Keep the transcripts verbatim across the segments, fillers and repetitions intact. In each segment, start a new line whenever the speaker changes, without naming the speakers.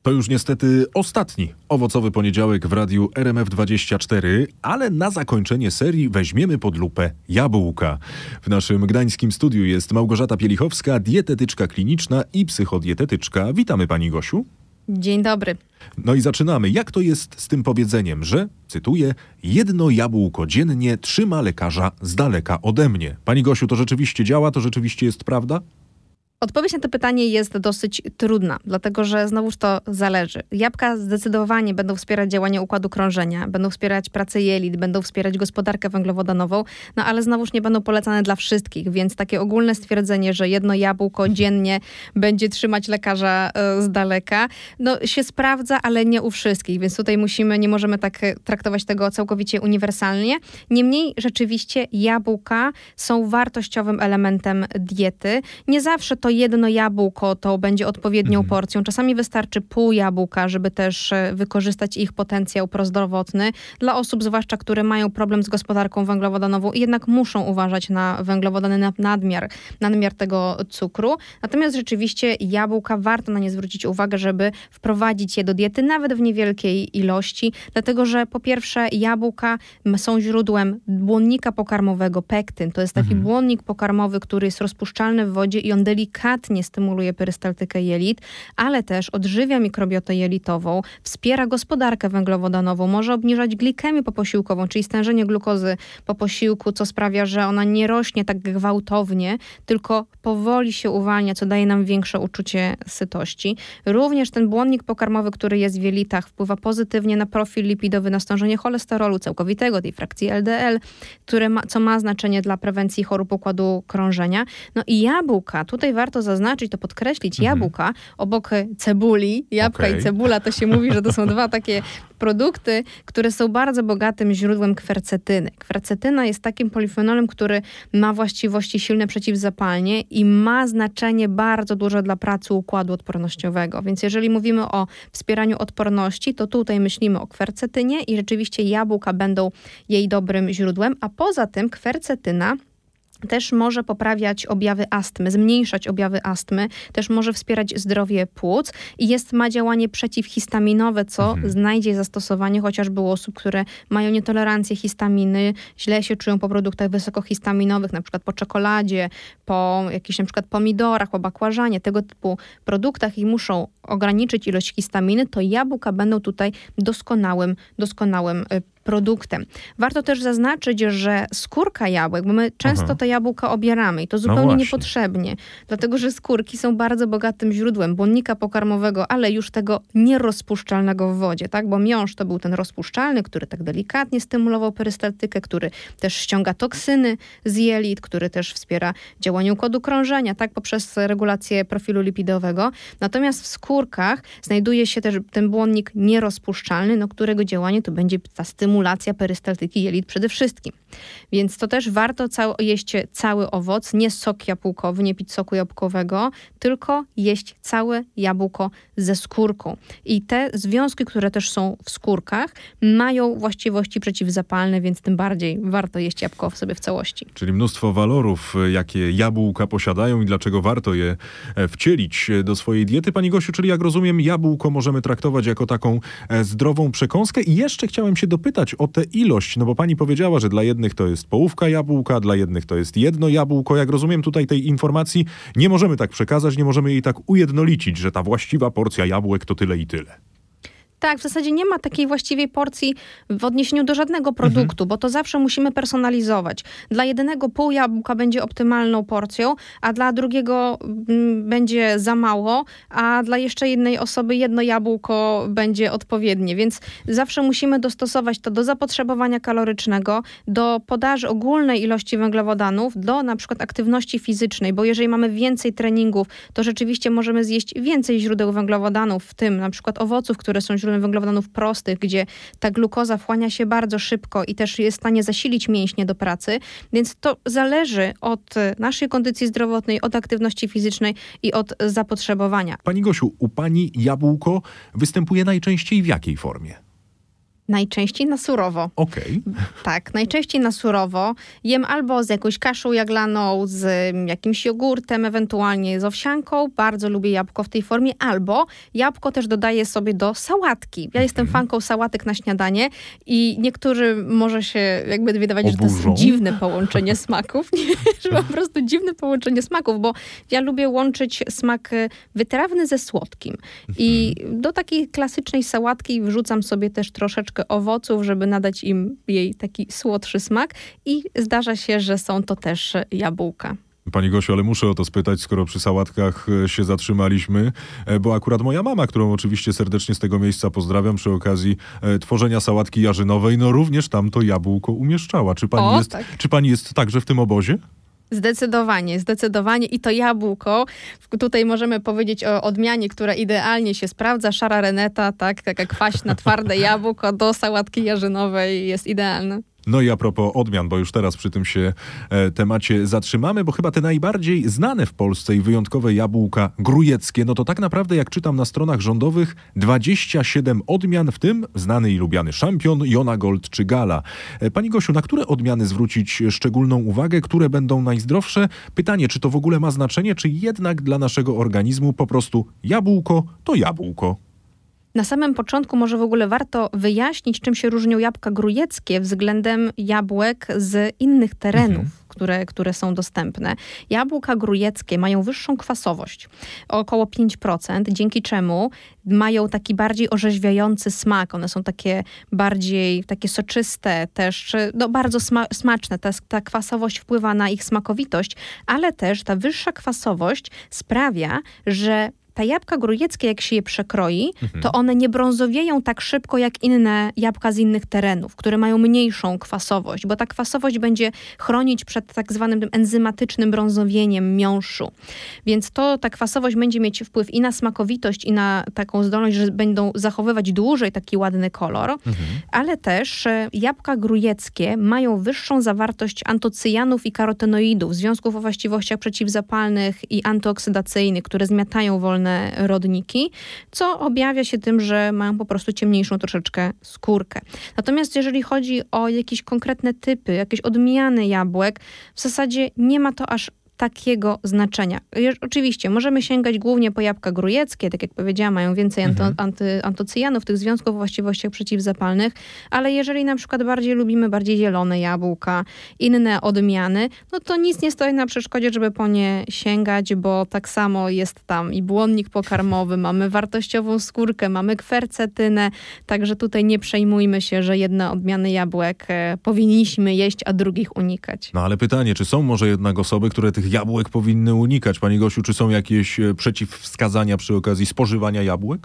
To już niestety ostatni owocowy poniedziałek w radiu R M F dwadzieścia cztery, ale na zakończenie serii weźmiemy pod lupę jabłka. W naszym gdańskim studiu jest Małgorzata Pielichowska, dietetyczka kliniczna i psychodietetyczka. Witamy pani Gosiu.
Dzień dobry.
No i zaczynamy. Jak to jest z tym powiedzeniem, że, cytuję, jedno jabłko dziennie trzyma lekarza z daleka ode mnie? Pani Gosiu, to rzeczywiście działa? To rzeczywiście jest prawda?
Odpowiedź na to pytanie jest dosyć trudna, dlatego że znowuż to zależy. Jabłka zdecydowanie będą wspierać działanie układu krążenia, będą wspierać pracę jelit, będą wspierać gospodarkę węglowodanową, no ale znowuż nie będą polecane dla wszystkich, więc takie ogólne stwierdzenie, że jedno jabłko dziennie będzie trzymać lekarza z daleka, no się sprawdza, ale nie u wszystkich, więc tutaj musimy, nie możemy tak traktować tego całkowicie uniwersalnie. Niemniej rzeczywiście jabłka są wartościowym elementem diety. Nie zawsze to jedno jabłko to będzie odpowiednią mhm. porcją. Czasami wystarczy pół jabłka, żeby też wykorzystać ich potencjał prozdrowotny. Dla osób zwłaszcza, które mają problem z gospodarką węglowodanową i jednak muszą uważać na węglowodany, na nadmiar, nadmiar tego cukru. Natomiast rzeczywiście jabłka, warto na nie zwrócić uwagę, żeby wprowadzić je do diety, nawet w niewielkiej ilości, dlatego że po pierwsze jabłka są źródłem błonnika pokarmowego, pektyn. To jest taki mhm. błonnik pokarmowy, który jest rozpuszczalny w wodzie i on delikatnie stymuluje perystaltykę jelit, ale też odżywia mikrobiotę jelitową, wspiera gospodarkę węglowodanową, może obniżać glikemię poposiłkową, czyli stężenie glukozy po posiłku, co sprawia, że ona nie rośnie tak gwałtownie, tylko powoli się uwalnia, co daje nam większe uczucie sytości. Również ten błonnik pokarmowy, który jest w jelitach, wpływa pozytywnie na profil lipidowy, na stężenie cholesterolu całkowitego, tej frakcji L D L, które ma, co ma znaczenie dla prewencji chorób układu krążenia. No i jabłka, tutaj warto zaznaczyć, to podkreślić, mhm. jabłka obok cebuli, jabłka okay. i cebula, to się mówi, że to są dwa takie produkty, które są bardzo bogatym źródłem kwercetyny. Kwercetyna jest takim polifenolem, który ma właściwości silne przeciwzapalnie i ma znaczenie bardzo duże dla pracy układu odpornościowego. Więc jeżeli mówimy o wspieraniu odporności, to tutaj myślimy o kwercetynie i rzeczywiście jabłka będą jej dobrym źródłem, a poza tym kwercetyna też może poprawiać objawy astmy, zmniejszać objawy astmy, też może wspierać zdrowie płuc i jest, ma działanie przeciwhistaminowe, co mhm. znajdzie zastosowanie chociażby u osób, które mają nietolerancję histaminy, źle się czują po produktach wysokohistaminowych, na przykład po czekoladzie, po jakichś na przykład pomidorach, po bakłażanie, tego typu produktach i muszą ograniczyć ilość histaminy, to jabłka będą tutaj doskonałym, doskonałym produktem. Warto też zaznaczyć, że skórka jabłek, bo my często Aha. te jabłka obieramy i to zupełnie no niepotrzebnie, dlatego że skórki są bardzo bogatym źródłem błonnika pokarmowego, ale już tego nierozpuszczalnego w wodzie, tak? Bo miąższ to był ten rozpuszczalny, który tak delikatnie stymulował perystaltykę, który też ściąga toksyny z jelit, który też wspiera działanie układu krążenia, tak? Poprzez regulację profilu lipidowego. Natomiast w skórkach znajduje się też ten błonnik nierozpuszczalny, no którego działanie to będzie ta stymulacja Stymulacja perystaltyki jelit przede wszystkim. Więc to też warto cały, jeść cały owoc, nie sok jabłkowy, nie pić soku jabłkowego, tylko jeść całe jabłko ze skórką. I te związki, które też są w skórkach, mają właściwości przeciwzapalne, więc tym bardziej warto jeść jabłko w sobie w całości.
Czyli mnóstwo walorów, jakie jabłka posiadają i dlaczego warto je wcielić do swojej diety. Pani Gosiu, czyli jak rozumiem, jabłko możemy traktować jako taką zdrową przekąskę. I jeszcze chciałem się dopytać o tę ilość, no bo pani powiedziała, że dla jednych to jest połówka jabłka, dla jednych to jest jedno jabłko. Jak rozumiem, tutaj tej informacji nie możemy tak przekazać, nie możemy jej tak ujednolicić, że ta właściwa porcja jabłek to tyle i tyle.
Tak, w zasadzie nie ma takiej właściwej porcji w odniesieniu do żadnego produktu, mhm. bo to zawsze musimy personalizować. Dla jednego pół jabłka będzie optymalną porcją, a dla drugiego m, będzie za mało, a dla jeszcze jednej osoby jedno jabłko będzie odpowiednie. Więc zawsze musimy dostosować to do zapotrzebowania kalorycznego, do podaży ogólnej ilości węglowodanów, do na przykład aktywności fizycznej, bo jeżeli mamy więcej treningów, to rzeczywiście możemy zjeść więcej źródeł węglowodanów, w tym na przykład owoców, które są źródłem węglowodanów prostych, gdzie ta glukoza wchłania się bardzo szybko i też jest w stanie zasilić mięśnie do pracy, więc to zależy od naszej kondycji zdrowotnej, od aktywności fizycznej i od zapotrzebowania.
Pani Gosiu, u pani jabłko występuje najczęściej w jakiej formie?
Najczęściej na surowo.
Okej.
Tak, najczęściej na surowo. Jem albo z jakąś kaszą jaglaną, z jakimś jogurtem, ewentualnie z owsianką. Bardzo lubię jabłko w tej formie. Albo jabłko też dodaję sobie do sałatki. Ja jestem fanką sałatek na śniadanie i niektórzy może się jakby wydawać, że to
Oburzą?
jest dziwne połączenie smaków. Nie, że po prostu dziwne połączenie smaków, bo ja lubię łączyć smak wytrawny ze słodkim. I do takiej klasycznej sałatki wrzucam sobie też troszeczkę owoców, żeby nadać im jej taki słodszy smak i zdarza się, że są to też jabłka.
Pani Gosiu, ale muszę o to spytać, skoro przy sałatkach e, się zatrzymaliśmy, e, bo akurat moja mama, którą oczywiście serdecznie z tego miejsca pozdrawiam przy okazji e, tworzenia sałatki jarzynowej, no również tam to jabłko umieszczała. Czy pani,
O,
jest,
tak.
czy pani jest także w tym obozie?
Zdecydowanie, zdecydowanie i to jabłko, tutaj możemy powiedzieć o odmianie, która idealnie się sprawdza, szara reneta, tak, taka kwaśna, twarde jabłko do sałatki jarzynowej jest idealne.
No i a propos odmian, bo już teraz przy tym się e, temacie zatrzymamy, bo chyba te najbardziej znane w Polsce i wyjątkowe jabłka grujeckie, no to tak naprawdę jak czytam na stronach rządowych, dwadzieścia siedem odmian, w tym znany i lubiany szampion, Jona Gold czy Gala. E, Pani Gosiu, na które odmiany zwrócić szczególną uwagę, które będą najzdrowsze? Pytanie, czy to w ogóle ma znaczenie, czy jednak dla naszego organizmu po prostu jabłko to jabłko?
Na samym początku może w ogóle warto wyjaśnić, czym się różnią jabłka grujeckie względem jabłek z innych terenów. Mhm. Które, które są dostępne. Jabłka grujeckie mają wyższą kwasowość, około pięć procent, dzięki czemu mają taki bardziej orzeźwiający smak. One są takie bardziej takie soczyste, też no, bardzo sma- smaczne. Ta, ta kwasowość wpływa na ich smakowitość, ale też ta wyższa kwasowość sprawia, że te jabłka grujeckie, jak się je przekroi, mhm. to one nie brązowieją tak szybko jak inne jabłka z innych terenów, które mają mniejszą kwasowość, bo ta kwasowość będzie chronić przed tak zwanym tym enzymatycznym brązowieniem miąższu. Więc to ta kwasowość będzie mieć wpływ i na smakowitość, i na taką zdolność, że będą zachowywać dłużej taki ładny kolor, mhm. ale też jabłka grujeckie mają wyższą zawartość antocyjanów i karotenoidów, związków o właściwościach przeciwzapalnych i antyoksydacyjnych, które zmiatają wolne rodniki, co objawia się tym, że mają po prostu ciemniejszą troszeczkę skórkę. Natomiast jeżeli chodzi o jakieś konkretne typy, jakieś odmiany jabłek, w zasadzie nie ma to aż takiego znaczenia. Oczywiście możemy sięgać głównie po jabłka grujeckie, tak jak powiedziałam, mają więcej anto,
mhm.
anty, antocyjanów, tych związków o właściwościach przeciwzapalnych, ale jeżeli na przykład bardziej lubimy bardziej zielone jabłka, inne odmiany, no to nic nie stoi na przeszkodzie, żeby po nie sięgać, bo tak samo jest tam i błonnik pokarmowy, mamy wartościową skórkę, mamy kwercetynę, także tutaj nie przejmujmy się, że jedne odmiany jabłek e, powinniśmy jeść, a drugich unikać.
No ale pytanie, czy są może jednak osoby, które tych jabłek powinny unikać? Pani Gosiu, czy są jakieś przeciwwskazania przy okazji spożywania jabłek?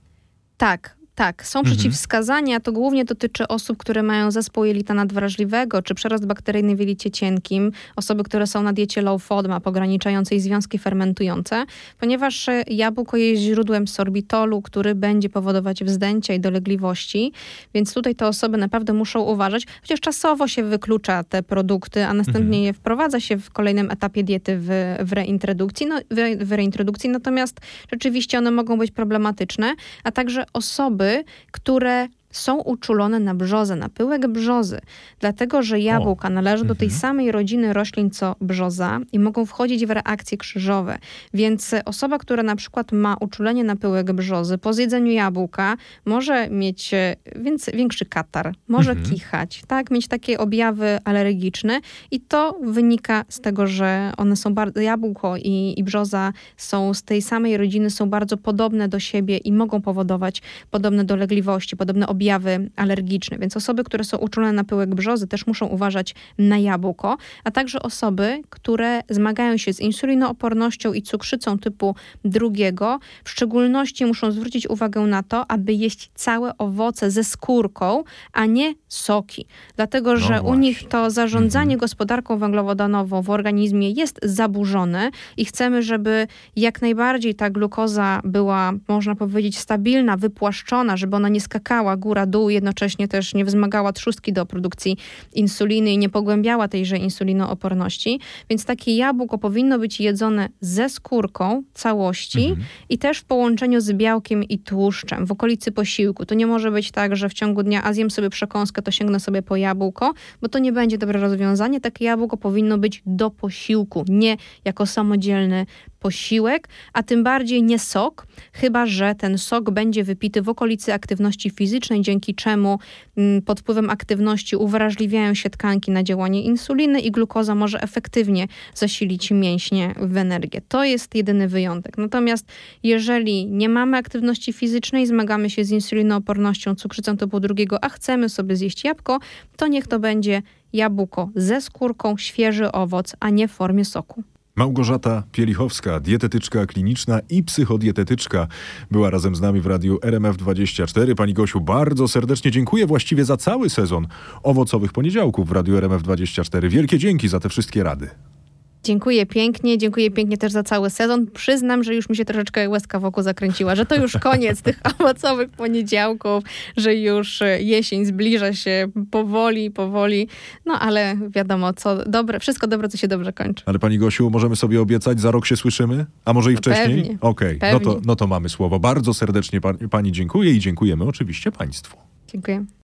Tak. Tak, są
Mhm.
przeciwwskazania, to głównie dotyczy osób, które mają zespół jelita nadwrażliwego, czy przerost bakteryjny w jelicie cienkim, osoby, które są na diecie low FODMAP, ograniczającej związki fermentujące, ponieważ jabłko jest źródłem sorbitolu, który będzie powodować wzdęcia i dolegliwości, więc tutaj te osoby naprawdę muszą uważać, chociaż czasowo się wyklucza te produkty, a następnie mhm. je wprowadza się w kolejnym etapie diety w, w reintrodukcji, no, w, w reintrodukcji, natomiast rzeczywiście one mogą być problematyczne, a także osoby, które są uczulone na brzozę, na pyłek brzozy, dlatego że jabłka o. należą do tej mhm. samej rodziny roślin co brzoza i mogą wchodzić w reakcje krzyżowe. Więc osoba, która na przykład ma uczulenie na pyłek brzozy, po zjedzeniu jabłka może mieć więcej, większy katar, może mhm. kichać, tak, mieć takie objawy alergiczne i to wynika z tego, że one są bardzo, jabłko i, i brzoza są z tej samej rodziny, są bardzo podobne do siebie i mogą powodować podobne dolegliwości, podobne objawy objawy alergiczne, więc osoby, które są uczulone na pyłek brzozy też muszą uważać na jabłko, a także osoby, które zmagają się z insulinoopornością i cukrzycą typu drugiego, w szczególności muszą zwrócić uwagę na to, aby jeść całe owoce ze skórką, a nie soki. Dlatego, że no u nich to zarządzanie mhm. gospodarką węglowodanową w organizmie jest zaburzone i chcemy, żeby jak najbardziej ta glukoza była, można powiedzieć, stabilna, wypłaszczona, żeby ona nie skakała górą góra-dół, jednocześnie też nie wzmagała trzustki do produkcji insuliny i nie pogłębiała tejże insulinooporności. Więc takie jabłko powinno być jedzone ze skórką całości
Mhm.
i też w połączeniu z białkiem i tłuszczem w okolicy posiłku. To nie może być tak, że w ciągu dnia, a zjem sobie przekąskę, to sięgnę sobie po jabłko, bo to nie będzie dobre rozwiązanie. Takie jabłko powinno być do posiłku, nie jako samodzielny posiłek, a tym bardziej nie sok, chyba że ten sok będzie wypity w okolicy aktywności fizycznej, dzięki czemu mm, pod wpływem aktywności uwrażliwiają się tkanki na działanie insuliny i glukoza może efektywnie zasilić mięśnie w energię. To jest jedyny wyjątek. Natomiast jeżeli nie mamy aktywności fizycznej, zmagamy się z insulinoopornością, cukrzycą typu drugiego, a chcemy sobie zjeść jabłko, to niech to będzie jabłko ze skórką, świeży owoc, a nie w formie soku.
Małgorzata Pielichowska, dietetyczka kliniczna i psychodietetyczka, była razem z nami w radiu R M F dwadzieścia cztery. Pani Gosiu, bardzo serdecznie dziękuję właściwie za cały sezon owocowych poniedziałków w radiu R M F dwadzieścia cztery. Wielkie dzięki za te wszystkie rady.
Dziękuję pięknie, dziękuję pięknie też za cały sezon. Przyznam, że już mi się troszeczkę łezka wokół zakręciła, że to już koniec tych owocowych poniedziałków, że już jesień zbliża się powoli, powoli. No ale wiadomo, co dobre, wszystko dobre, co się dobrze kończy.
Ale pani Gosiu, możemy sobie obiecać, za rok się słyszymy? A może i
No
wcześniej?
pewnie.
Okej, no
Pewnie.
to, no to mamy słowo. Bardzo serdecznie pani, pani dziękuję i dziękujemy oczywiście państwu.
Dziękuję.